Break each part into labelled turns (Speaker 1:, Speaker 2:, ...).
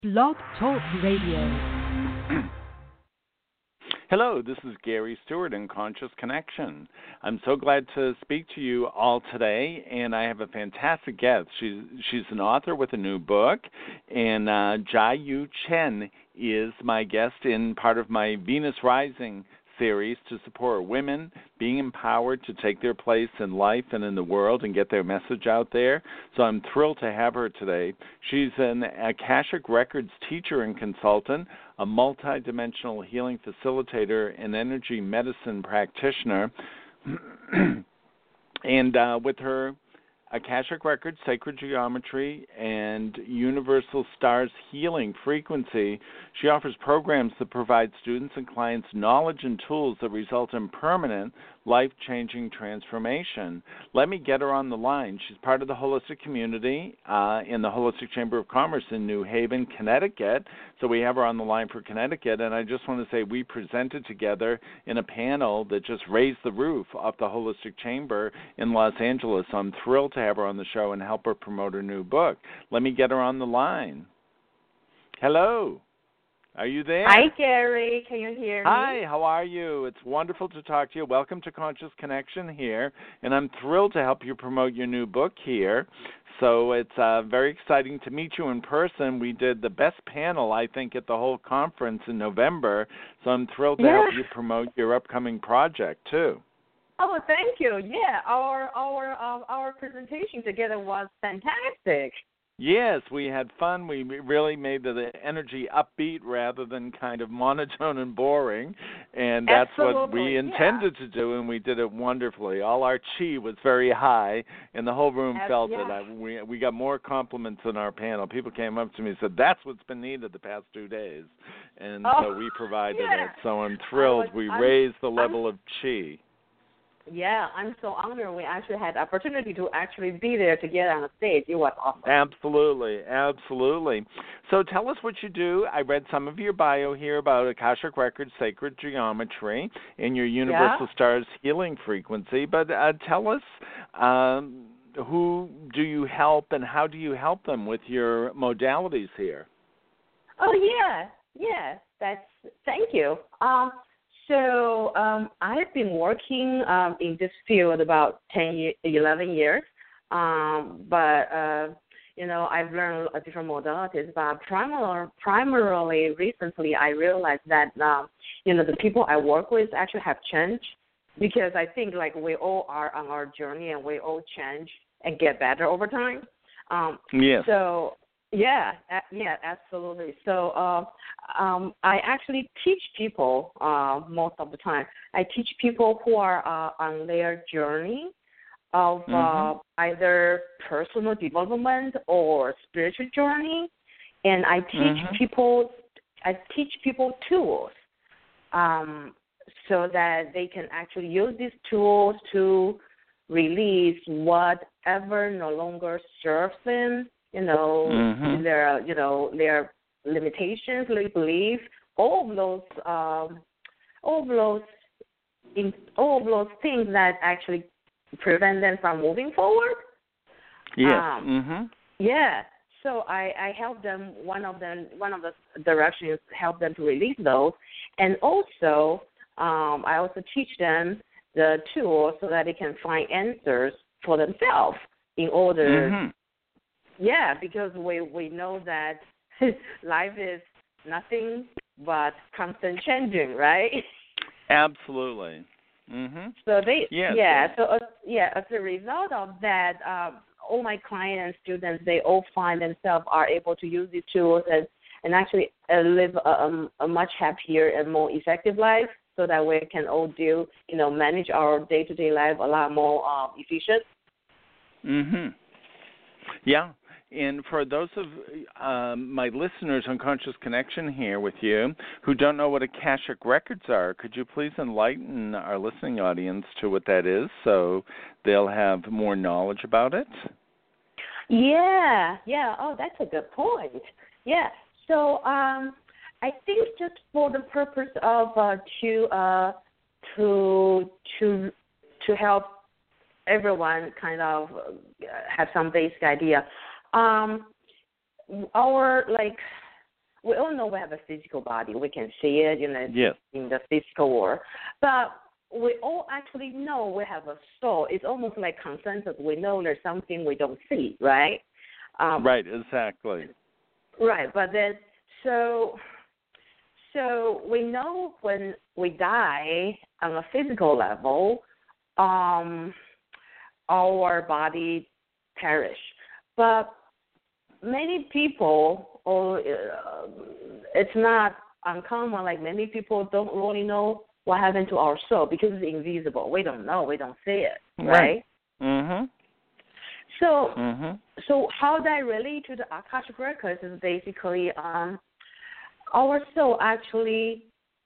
Speaker 1: Blog Talk Radio.
Speaker 2: Hello, this is Gary Stewart in Conscious Connection. I'm so glad to speak to you all today, and I have a fantastic guest. She's an author with a new book, and Jia-Yu Chen is my guest in part of my Venus Rising series to support women being empowered to take their place in life and in the world and get their message out there. So I'm thrilled to have her today. She's an Akashic Records teacher and consultant, a multidimensional healing facilitator, and energy medicine practitioner. And with her Akashic Records, Sacred Geometry, and Universal Stars Healing Frequency, she offers programs that provide students and clients knowledge and tools that result in permanent, life-changing transformation. Let me get her on the line. She's part of the holistic community in the Holistic Chamber of Commerce in New Haven, Connecticut. So we have her on the line for Connecticut, and I just want to say we presented together in a panel that just raised the roof off the Holistic Chamber in Los Angeles. So I'm thrilled to have her on the show and help her promote her new book. Let me get her on the line. Hello. Are you there?
Speaker 3: Hi, Gary. Can you hear me?
Speaker 2: Hi, how are you? It's wonderful to talk to you. Welcome to Conscious Connection here, and I'm thrilled to help you promote your new book here. So it's very exciting to meet you in person. We did the best panel, I think, at the whole conference in November, so I'm thrilled to help you promote your upcoming project, too.
Speaker 3: Oh, thank you. Yeah, our presentation together was fantastic.
Speaker 2: Yes, we had fun. We really made the energy upbeat rather than kind of monotone and boring, and that's what we intended to do, and we did it wonderfully. All our chi was very high, and the whole room felt it. We got more compliments in our panel. People came up to me and said, that's what's been needed the past 2 days, and so we provided it. So I'm thrilled. We raised the level of chi.
Speaker 3: Yeah, I'm so honored we actually had the opportunity to actually be there together on the stage. It was awesome.
Speaker 2: Absolutely, absolutely. So tell us what you do. I read some of your bio here about Akashic Records, Sacred Geometry, and your Universal Stars Healing Frequency. But tell us, who do you help and how do you help them with your modalities here?
Speaker 3: Oh, thank you. So I've been working in this field about 11 years, but I've learned different modalities. But primarily, recently, I realized that the people I work with actually have changed, because I think like we all are on our journey and we all change and get better over time.
Speaker 2: Yes.
Speaker 3: So. Yeah, absolutely. So I actually teach people most of the time. I teach people who are on their journey of either personal development or spiritual journey, and I teach people tools so that they can actually use these tools to release whatever no longer serves them. Their limitations, their beliefs, all of those things that actually prevent them from moving forward.
Speaker 2: Yes.
Speaker 3: Yeah. So I help them. One of the directions help them to release those, and also I also teach them the tools so that they can find answers for themselves in order. Yeah, because we know that life is nothing but constant changing, right?
Speaker 2: Absolutely.
Speaker 3: So as a result of that, all my clients and students, they all find themselves are able to use these tools and actually live a much happier and more effective life, so that we can all manage our day-to-day life a lot more efficient.
Speaker 2: Yeah. And for those of my listeners on Conscious Connection here with you who don't know what Akashic Records are, could you please enlighten our listening audience to what that is so they'll have more knowledge about it?
Speaker 3: Yeah. Oh, that's a good point. Yeah. So I think just for the purpose of to help everyone kind of have some basic idea. Our we all know we have a physical body. We can see it,
Speaker 2: Yes.
Speaker 3: in the physical world. But we all actually know we have a soul. It's almost like consensus. We know there's something we don't see, right?
Speaker 2: Right, exactly.
Speaker 3: Right, but then so we know when we die on a physical level, our body perish. But many people, it's not uncommon, like many people don't really know what happened to our soul because it's invisible. We don't know. We don't see it, right?
Speaker 2: Mm-hmm.
Speaker 3: So how that relate to the Akashic Records is basically our soul actually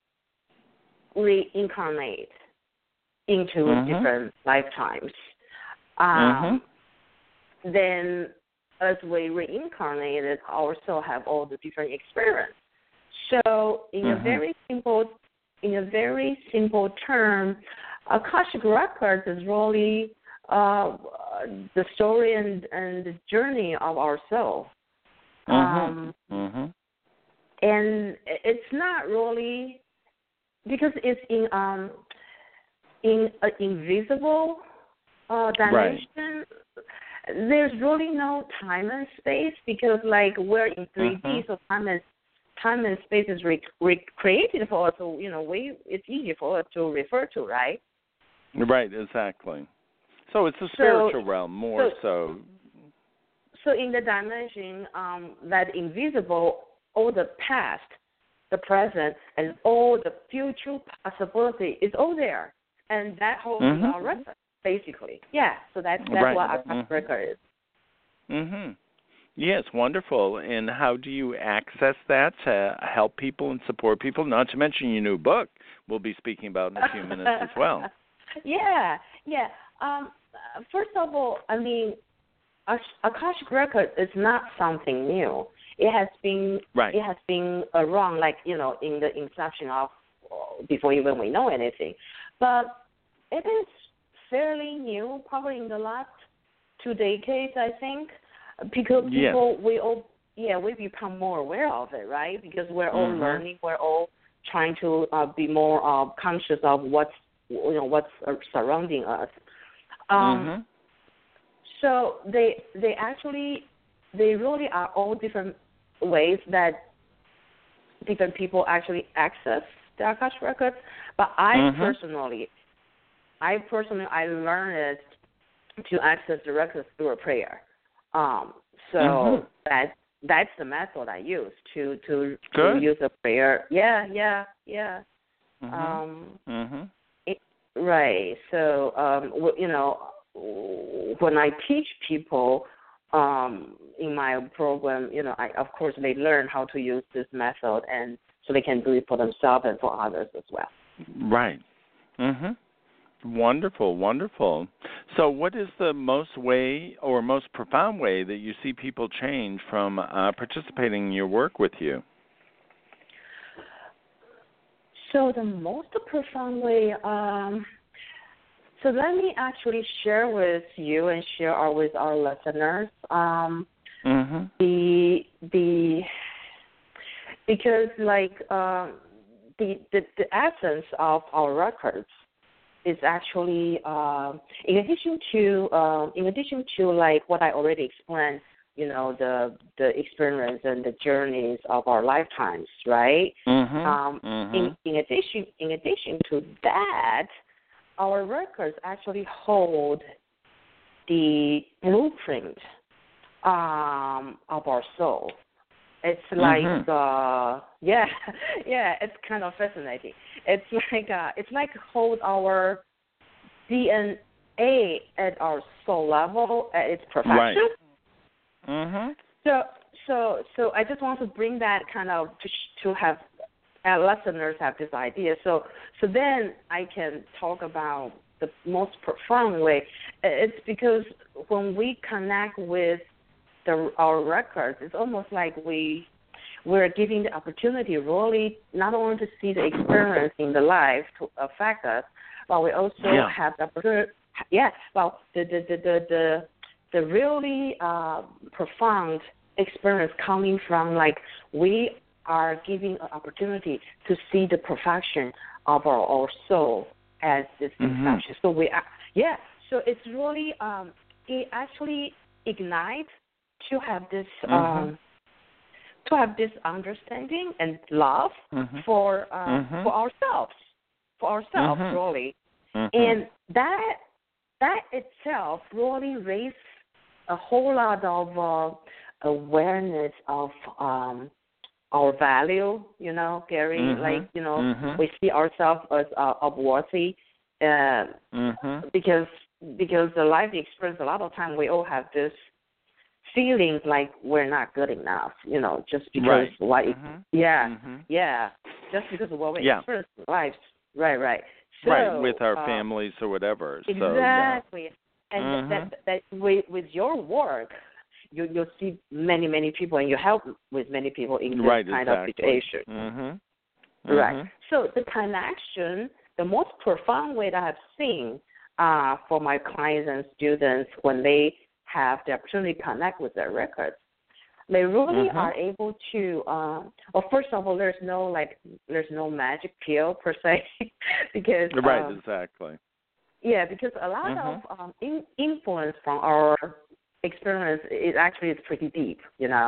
Speaker 3: reincarnate into different lifetimes. Then as we reincarnated, our soul have all the different experience. So in a very simple term, Akashic Records is really the story and the journey of our soul. And it's not really because it's in an invisible dimension. Right. There's really no time and space because, like, we're in 3D, so time and space is created for us. So it's easy for us to refer to, right?
Speaker 2: Right, exactly. So it's a spiritual realm more so.
Speaker 3: So in the dimension that invisible, all the past, the present, and all the future possibility is all there, and that holds our record, basically. Yeah. So that's
Speaker 2: right.
Speaker 3: what Akashic Record is.
Speaker 2: Yes, wonderful. And how do you access that to help people and support people? Not to mention your new book we'll be speaking about in a few minutes as well.
Speaker 3: Yeah. First of all, I mean, Akashic Record is not something new. It has been around, like, in the inception of before even we know anything. But it is fairly new, probably in the last 2 decades, I think, because people we become more aware of it, right? Because we're all learning, we're all trying to be more conscious of what's surrounding us. So they really are all different ways that different people actually access the Akashic Records. But I personally learned it to access the records through a prayer. So that's the method I use to use a prayer. Yeah. Right. So when I teach people in my program, of course they learn how to use this method, and so they can do it for themselves and for others as well.
Speaker 2: Right. Wonderful. So what is the most profound way that you see people change from participating in your work with you?
Speaker 3: So the most profound way, so let me actually share with you and share with our listeners because the essence of our records is actually in addition to like what I already explained, the experience and the journeys of our lifetimes, right? In addition to that, our records actually hold the blueprint of our soul. It's like it's kind of fascinating. It's like hold our DNA at our soul level at its perfection.
Speaker 2: Right.
Speaker 3: So I just want to bring that kind of to have listeners have this idea. So then I can talk about the most profound way. It's because when we connect with our records, it's almost like we're giving the opportunity really not only to see the experience in the life to affect us, but we also have the opportunity. Well, the really profound experience coming from like we are giving an opportunity to see the perfection of our soul as this perfection. So so it's really it actually ignites to have this understanding and love for ourselves, really, and that itself really raises a whole lot of awareness of our value, Gary. Like, we see ourselves as worthy, because the life experience, a lot of time we all have this feeling like we're not good enough, just because just because of what we experience in life. Right. So,
Speaker 2: with our families or whatever.
Speaker 3: Exactly.
Speaker 2: So,
Speaker 3: and that with your work, you'll see many people, and you help with many people in this kind of situation. Right. So the connection, the most profound way that I've seen for my clients and students when they have the opportunity to connect with their records, they really are able to. Well, first of all, there's no magic pill per se, because
Speaker 2: exactly.
Speaker 3: Yeah, because a lot of influence from our experience is pretty deep,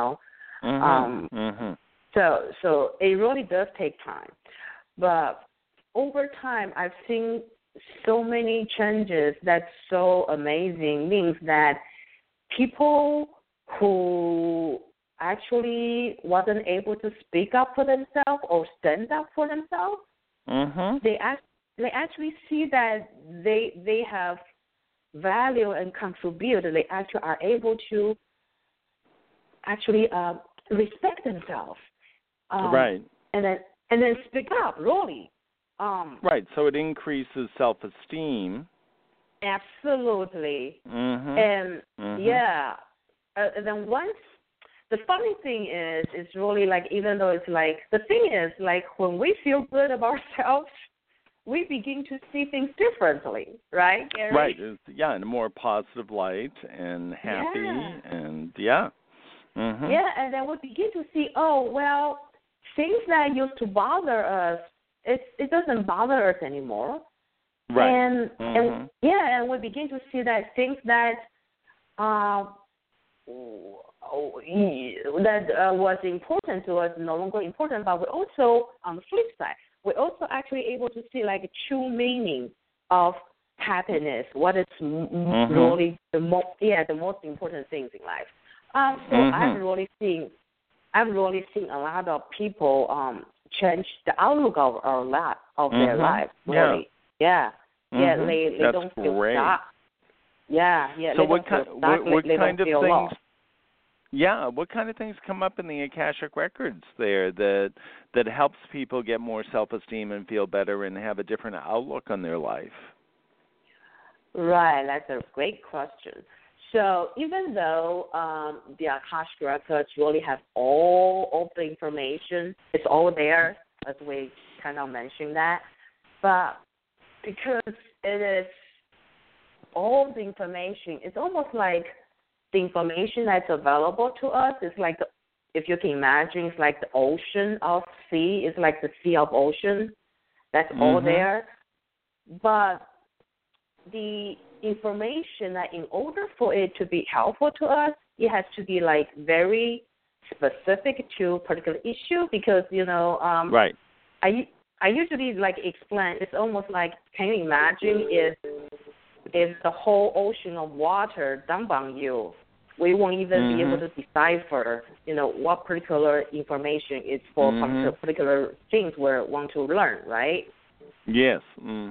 Speaker 3: So it really does take time, but over time, I've seen so many changes that's so amazing. Means that people who actually wasn't able to speak up for themselves or stand up for themselves, they actually see that they have value and contribute. They actually are able to respect themselves, and then speak up. Really,
Speaker 2: So it increases self-esteem.
Speaker 3: Absolutely, and and then once. The funny thing is really like, even though it's like, the thing is like, when we feel good about ourselves, we begin to see things differently, right, Gary?
Speaker 2: Right, in a more positive light and happy, and and
Speaker 3: then we begin to see, things that used to bother us, it doesn't bother us anymore.
Speaker 2: Right.
Speaker 3: And we begin to see that things that was important to us no longer important, but we also, on the flip side, we're also actually able to see like a true meaning of happiness, what is really the most important things in life. So I've really seen a lot of people change the outlook of their life. Really. They don't feel stuck.
Speaker 2: So what kind of things? What kind of things come up in the Akashic Records there that helps people get more self-esteem and feel better and have a different outlook on their life?
Speaker 3: Right, that's a great question. So even though the Akashic Records really have all of the information, it's all there, as we kind of mentioned that, but because it is all the information, it's almost like the information that's available to us is like, if you can imagine, it's like the ocean of sea. It's like the sea of ocean. That's all there. But the information that, in order for it to be helpful to us, it has to be like very specific to a particular issue, because I usually like explain. It's almost like, can you imagine if the whole ocean of water dumped on you, we won't even be able to decipher, what particular information is for particular things we want to learn, right?
Speaker 2: Yes.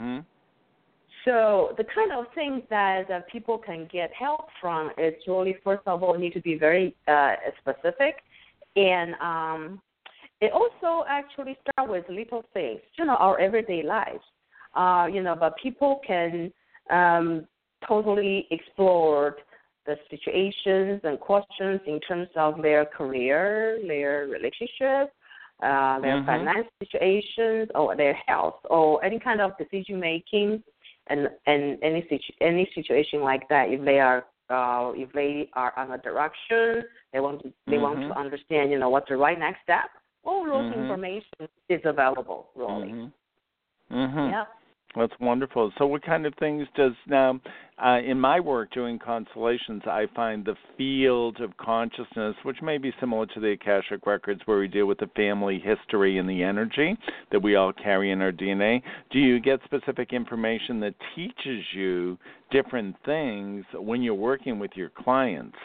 Speaker 3: So the kind of things that people can get help from is really, first of all, need to be very specific, and it also actually starts with little things, our everyday lives, but people can totally explore the situations and questions in terms of their career, their relationship, their finance situations, or their health, or any kind of decision making, and any situation like that. If they are on a direction, they want to understand, what's the right next step. all those information is available, really. Yeah.
Speaker 2: That's wonderful. So what kind of things does now, in my work doing constellations, I find the field of consciousness, which may be similar to the Akashic Records where we deal with the family history and the energy that we all carry in our DNA. Do you get specific information that teaches you different things when you're working with your clients?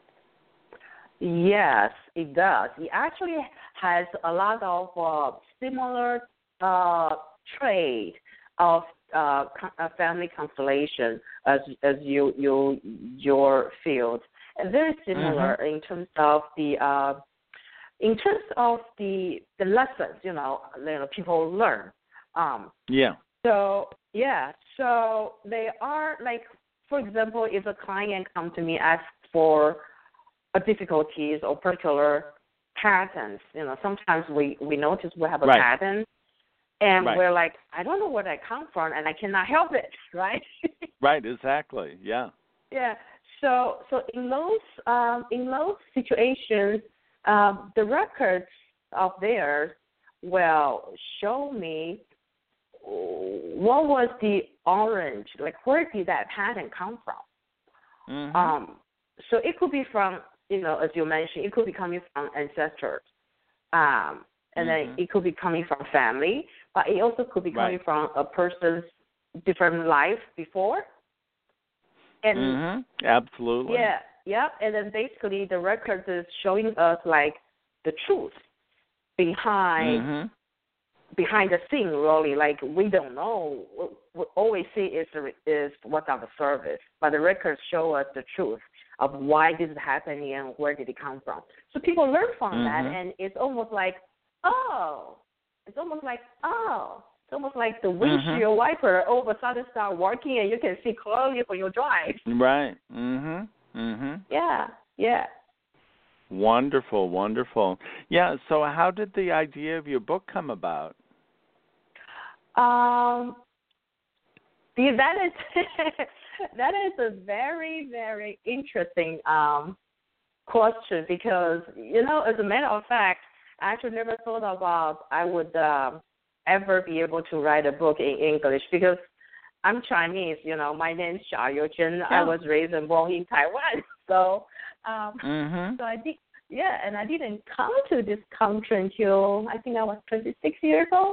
Speaker 3: Yes, it does. It actually has a lot of similar trait of family constellation as your field, and very similar in terms of the lessons people learn. So they are like, for example, if a client comes to me asks for difficulties or particular patterns, sometimes we notice we have a pattern. And we're like, I don't know where that comes from, and I cannot help it, right?
Speaker 2: Right, exactly, yeah.
Speaker 3: Yeah. So in those situations, the records of theirs will show me what was the orange, like where did that pattern come from? So it could be from, as you mentioned, it could be coming from ancestors. And then it could be coming from family, but it also could be coming from a person's different life before. And
Speaker 2: absolutely.
Speaker 3: Yeah. And then basically the records is showing us like the truth behind the scene. Really, like we don't know. All we see is what's on the surface, but the records show us the truth of why this is happening and where did it come from. So people learn from that, and it's almost like, it's almost like the windshield wiper all of a sudden start working and you can see clearly for your drive.
Speaker 2: Right.
Speaker 3: Yeah.
Speaker 2: Wonderful. Yeah, so how did the idea of your book come about?
Speaker 3: That is a very, very interesting question because, as a matter of fact, I actually never thought about I would ever be able to write a book in English because I'm Chinese. My name is Xia Youzhen.
Speaker 2: Yeah.
Speaker 3: I was raised and born in Taiwan. So, so I did, and I didn't come to this country until I think I was 26 years old.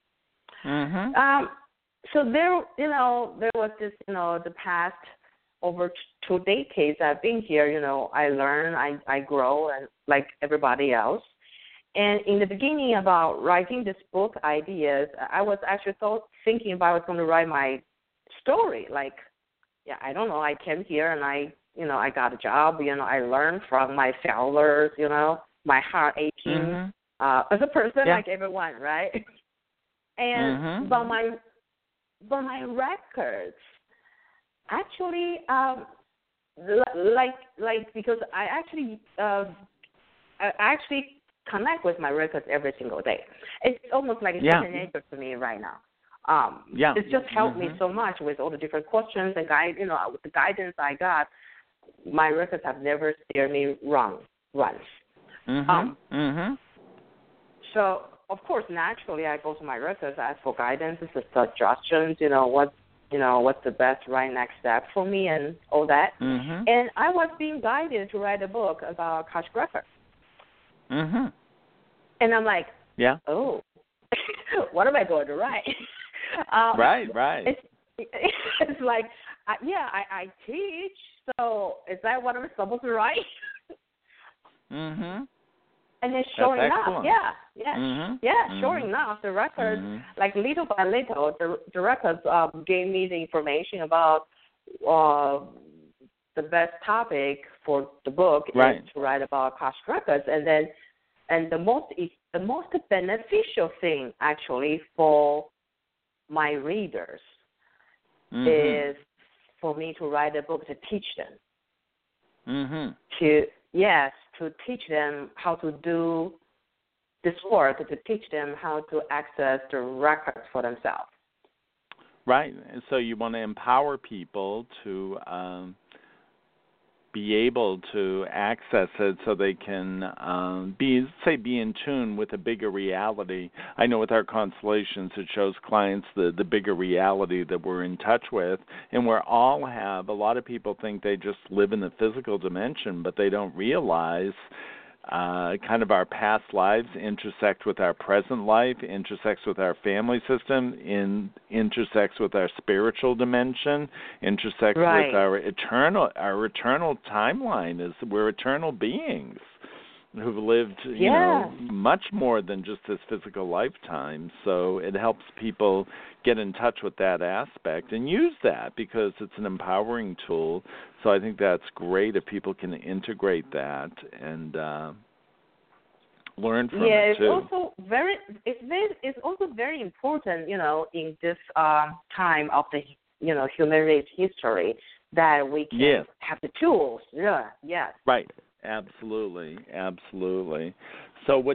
Speaker 3: So there was this, the past over 2 decades I've been here. I learn, I grow, and like everybody else. And in the beginning about writing this book ideas, I was actually thinking if I was going to write my story. Like, I don't know. I came here and I got a job. I learned from my failures. My heart aching as a person, like everyone, right? And but my records actually, like because I actually connect with my records every single day. It's almost like a second nature to me right now. It's just helped me so much with all the different questions and with the guidance I got. My records have never steered me wrong once. So of course, naturally, I go to my records, ask for guidance, suggestions. What's the best right next step for me and all that. And I was being guided to write a book about Akashic Records. And I'm like, oh, what am I going to write?
Speaker 2: Right.
Speaker 3: It's like, I teach, so is that what I'm supposed to write? And then sure enough, sure enough, the records, like little by little, the records gave me the information about the best topic for the book is to write about Akashic Records, and the most beneficial thing actually for my readers is for me to write a book to teach them. To teach them how to do this work, to teach them how to access the records for themselves.
Speaker 2: Right. And so you want to empower people to be able to access it so they can be in tune with a bigger reality. I know with our constellations, it shows clients the bigger reality that we're in touch with, and we all have, a lot of people think they just live in the physical dimension, but they don't realize kind of our past lives intersect with our present life, intersects with our family system, intersects with our spiritual dimension, intersects with our eternal timeline. Is we're eternal beings who've lived, you know, much more than just this physical lifetime. So it helps people get in touch with that aspect and use that because it's an empowering tool. So I think that's great if people can integrate that and learn from it too.
Speaker 3: It's also very important, you know, in this time of the, you know, human race history that we can have the tools. Yeah. Yes.
Speaker 2: Right. Absolutely. So what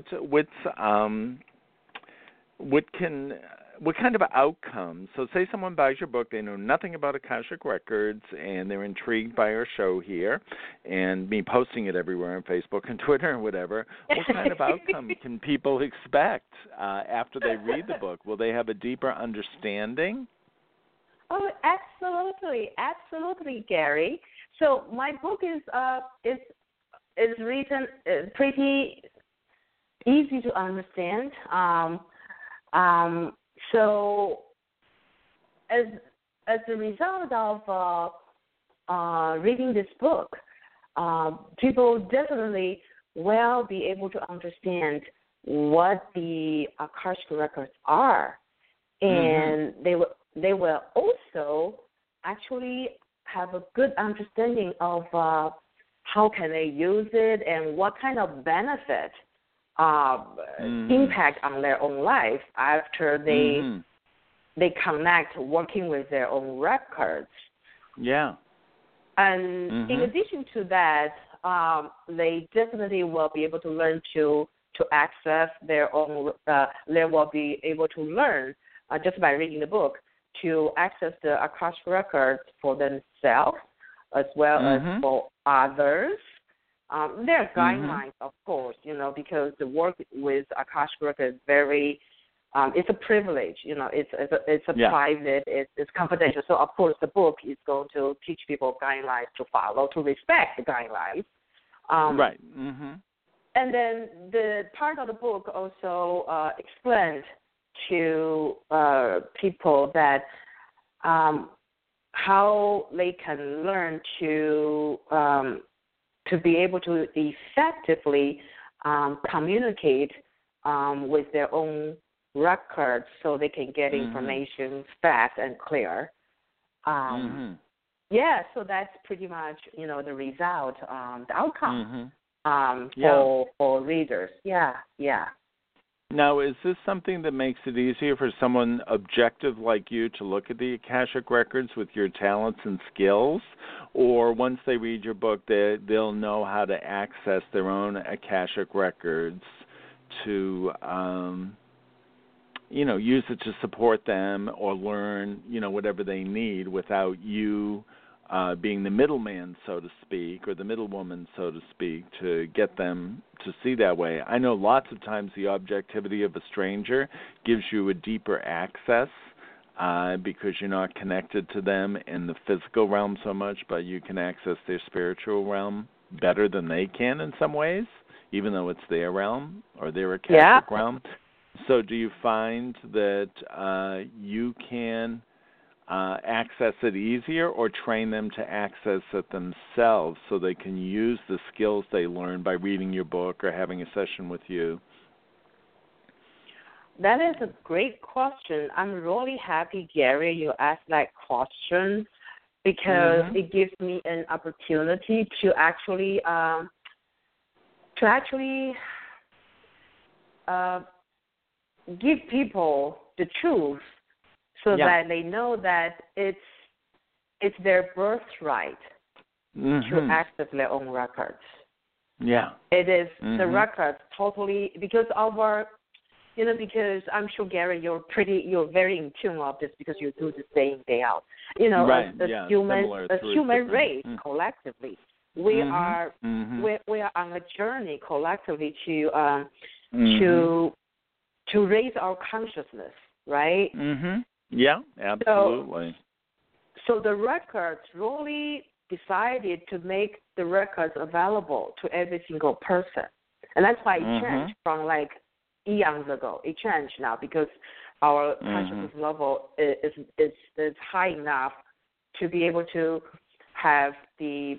Speaker 2: kind of outcomes? So say someone buys your book, they know nothing about Akashic Records, and they're intrigued by our show here and me posting it everywhere on Facebook and Twitter and whatever. What kind of outcome can people expect after they read the book? Will they have a deeper understanding?
Speaker 3: Oh, absolutely, Gary. So my book is written pretty easy to understand. So as a result of reading this book, people definitely will be able to understand what the Akashic Records are, and they will also actually have a good understanding of how can they use it and what kind of benefit impact on their own life after they connect working with their own records. Yeah. And in addition to that, they definitely will be able to learn to access their own, they will be able to learn just by reading the book to access the Akashic Records for themselves as well as for others. There are guidelines, of course, you know, because the work with Akashic Records is very, it's a privilege, you know, it's a private, it's confidential. So, of course, the book is going to teach people guidelines to follow, to respect the guidelines. Right. And then the part of the book also explained to people that how they can learn to be able to effectively communicate with their own records so they can get information fast and clear. Yeah, so that's pretty much, you know, the result, the outcome for readers. Yeah.
Speaker 2: Now, is this something that makes it easier for someone objective like you to look at the Akashic Records with your talents and skills? Or once they read your book, they'll know how to access their own Akashic Records to, you know, use it to support them or learn, you know, whatever they need without you being the middleman, so to speak, or the middlewoman, so to speak, to get them to see that way. I know lots of times the objectivity of a stranger gives you a deeper access because you're not connected to them in the physical realm so much, but you can access their spiritual realm better than they can in some ways, even though it's their realm or their Akashic realm. So do you find that you can access it easier or train them to access it themselves so they can use the skills they learn by reading your book or having a session with you?
Speaker 3: That is a great question. I'm really happy, Gary, you asked that question because it gives me an opportunity to actually give people the truth so that they know that it's their birthright to access their own records. Yeah. It is the records totally, because because I'm sure, Gary, you're very in tune of this because you do this day in, day out. You know, as human race collectively, we are we are on a journey collectively to raise our consciousness, right?
Speaker 2: Yeah, absolutely.
Speaker 3: So the records really decided to make the records available to every single person, and that's why it changed from like eons ago. It changed now because our consciousness level is high enough to be able to have the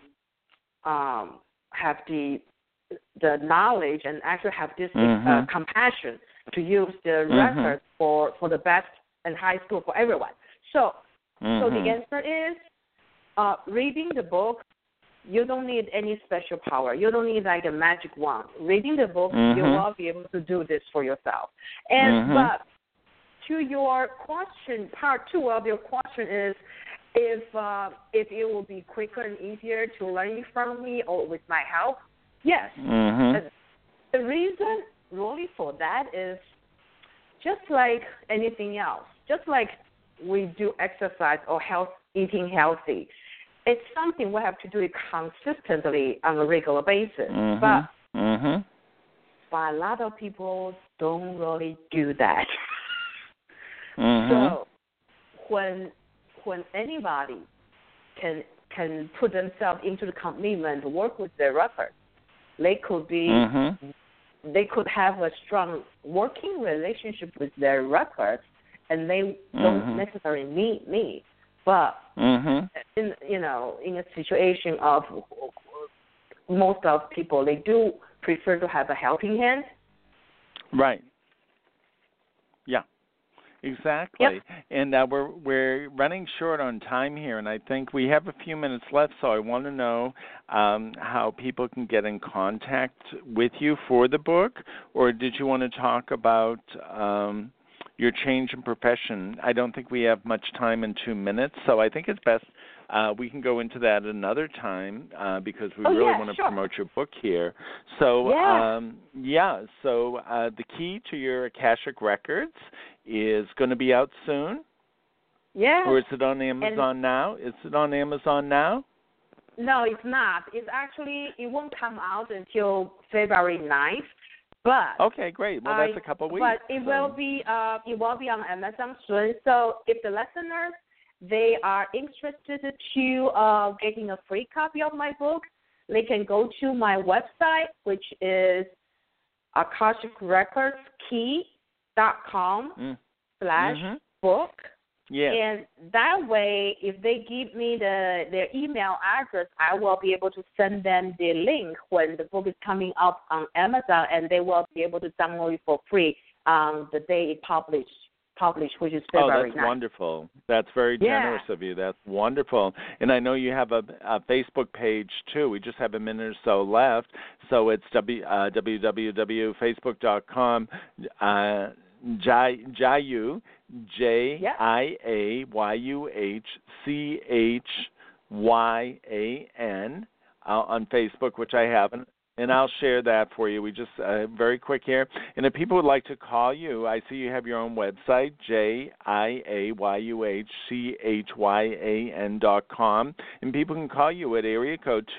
Speaker 3: knowledge and actually have this compassion to use the records for the best and high school for everyone. So the answer is reading the book. You don't need any special power. You don't need like a magic wand. Reading the book, you will be able to do this for yourself. And but to your question, part two of your question is if it will be quicker and easier to learn from me or with my help. Yes. The reason really for that is just like anything else. Just like we do exercise or eating healthy. It's something we have to do it consistently on a regular basis. But a lot of people don't really do that. So when anybody can put themselves into the commitment to work with their records, they could have a strong working relationship with their records, and they don't necessarily need me. But in a situation of most of people, they do prefer to have a helping hand.
Speaker 2: Right. Yeah. Exactly.
Speaker 3: Yep.
Speaker 2: And we're running short on time here, and I think we have a few minutes left, so I want to know how people can get in contact with you for the book, or did you want to talk about your change in profession? I don't think we have much time in 2 minutes, so I think it's best we can go into that another time because we really want to promote your book here. So, so the key to your Akashic Records is going to be out soon?
Speaker 3: Yeah.
Speaker 2: Or is it on Amazon now? Is it on Amazon now?
Speaker 3: No, it's not. It's actually, it won't come out until February 9th. But
Speaker 2: okay, great. Well, that's a couple of weeks.
Speaker 3: But it will be on Amazon soon. So if the listeners they are interested to getting a free copy of my book, they can go to my website, which is akashicrecordskey.com/book.
Speaker 2: Yes.
Speaker 3: And that way, if they give me their email address, I will be able to send them the link when the book is coming up on Amazon, and they will be able to download it for free the day it published, which is February 9th.
Speaker 2: That's wonderful. That's very generous of you. That's wonderful. And I know you have a Facebook page, too. We just have a minute or so left. So it's www.facebook.com, Jiayuh, JIAYUHCHYAN on Facebook, which I haven't. And I'll share that for you. We just very quick here. And if people would like to call you, I see you have your own website, JIAYUHCHYAN.com. And people can call you at area code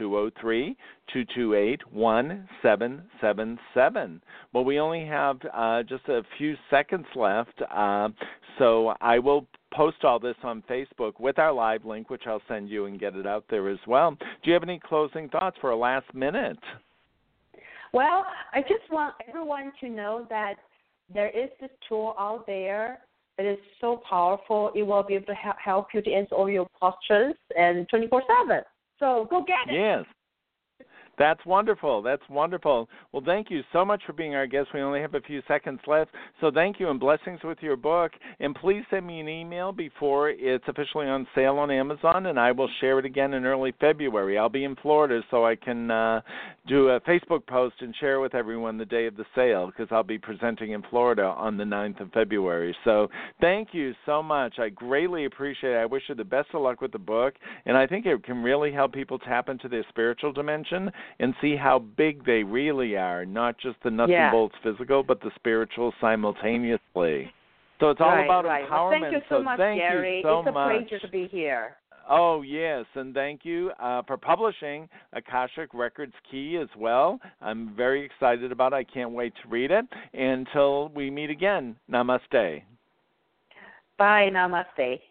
Speaker 2: 203-228-1777. Well, we only have just a few seconds left, so I will post all this on Facebook with our live link, which I'll send you and get it out there as well. Do you have any closing thoughts for a last minute?
Speaker 3: Well, I just want everyone to know that there is this tool out there. It is so powerful. It will be able to help you to answer all your questions and 24/7. So go get it.
Speaker 2: Yes. That's wonderful. That's wonderful. Well, thank you so much for being our guest. We only have a few seconds left. So thank you and blessings with your book. And please send me an email before it's officially on sale on Amazon, and I will share it again in early February. I'll be in Florida, so I can do a Facebook post and share with everyone the day of the sale because I'll be presenting in Florida on the 9th of February. So thank you so much. I greatly appreciate it. I wish you the best of luck with the book, and I think it can really help people tap into their spiritual dimension and see how big they really are, not just the nuts and bolts physical, but the spiritual simultaneously. So it's all about empowerment.
Speaker 3: Well, thank you so much, Gary.
Speaker 2: It's
Speaker 3: a pleasure to be here.
Speaker 2: Oh, yes, and thank you for publishing Akashic Records Key as well. I'm very excited about it. I can't wait to read it. Until we meet again, namaste.
Speaker 3: Bye, namaste.